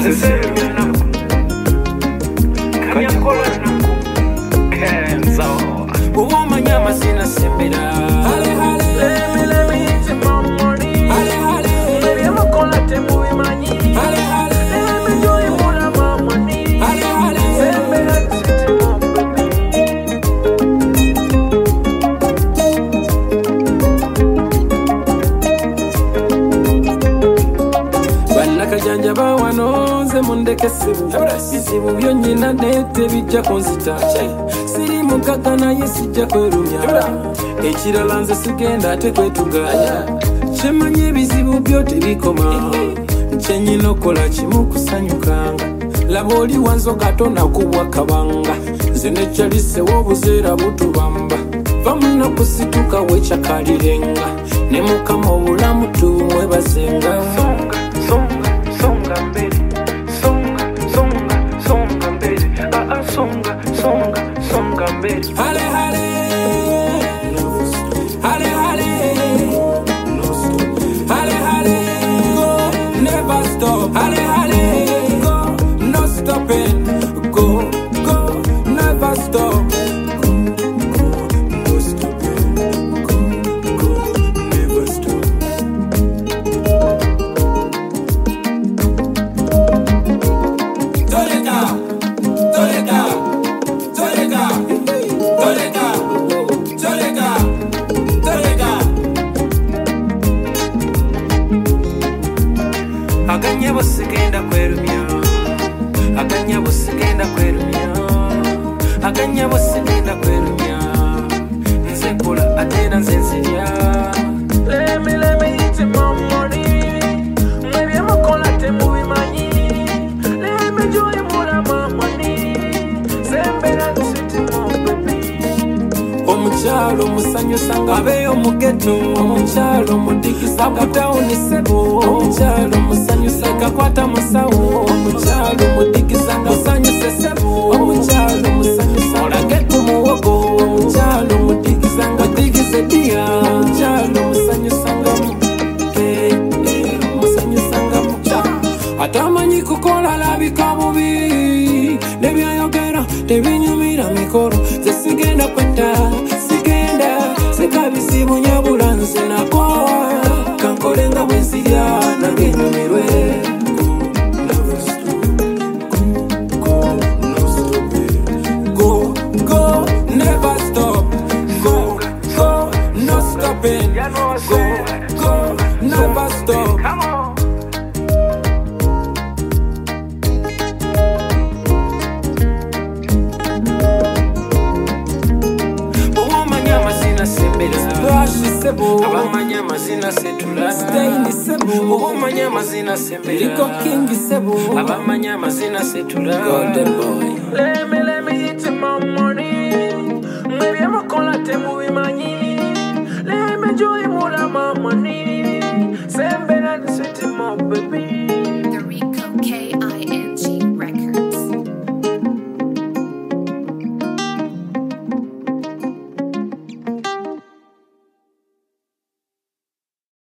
Woman, nyama sina sembera. Hale hale, let me hit my money. Hale hale, baby I'm a call at them with my money. Hale hale, let me enjoy more of my money. Hale hale, sembera hit my baby. Banaka janja bawano nze mundeke sibu. Bizibu byonyina nete bijja kunzita. Siri mukaga naye sijja kwerumya. Ekirala nze sigenda ate kwetuganya. Kyemmanyi ebizibu byo tebikoma. Kyenyina okola kimu kusanyukanga. Laba oli wanzo Katonda kubwa kabanga. Nze nekyalisewo obuzeera butubamba. Va munakusituka wekyakalirenga. Ne mukama obulamu tumwebazenga. Songa mbere. Songa mbere. Songa mbere. Hale hale. Hale hale. Hale hale. Go, never stop. Hale hale. Go, no stopping. Go, never stop. Go, no stopping. Go, never stop. Aganya sigenda kwerumya. Aganya sigenda kwerumya. Aganya sigenda kwerumya. Nze kola atera nze nzirya. Let me hit my money. Maybe I'm a call at them with my money. Let me enjoy more of my money. Sembera hit my baby. Omukyalo musanyusa ngabeyo mu ghetto. Omukyalo mudigisa katawuni sebo. Omukyalo musanyusa kakwata musawo. Omukyalo mudigisa musanyusa sebo. Omukyalo musanyusa olage ku muwogo. Omukyalo mudigisa ngadigise dia. Omukyalo musanyusa ngamu. Musanyusa ngamu. Atamanyi kukola labika bubi. Nebyayogera tebinyumira mikoro. Ze sigenda kwetta. Sekabizibu nyabula nze nako. Kankolenga bwenzirya nange nyumirwe. Go, never stop. Go, no stopping. Go, never stop. Come on. Abamanya mazina setula. Stay sebo. Abamanya mazina sembera. Liko king sebo. Abamanya mazina setula. Golden boy. Let me hit my money. Maybe I'm a call at them with my money. Let me enjoy more of my money. Sembera hit my baby.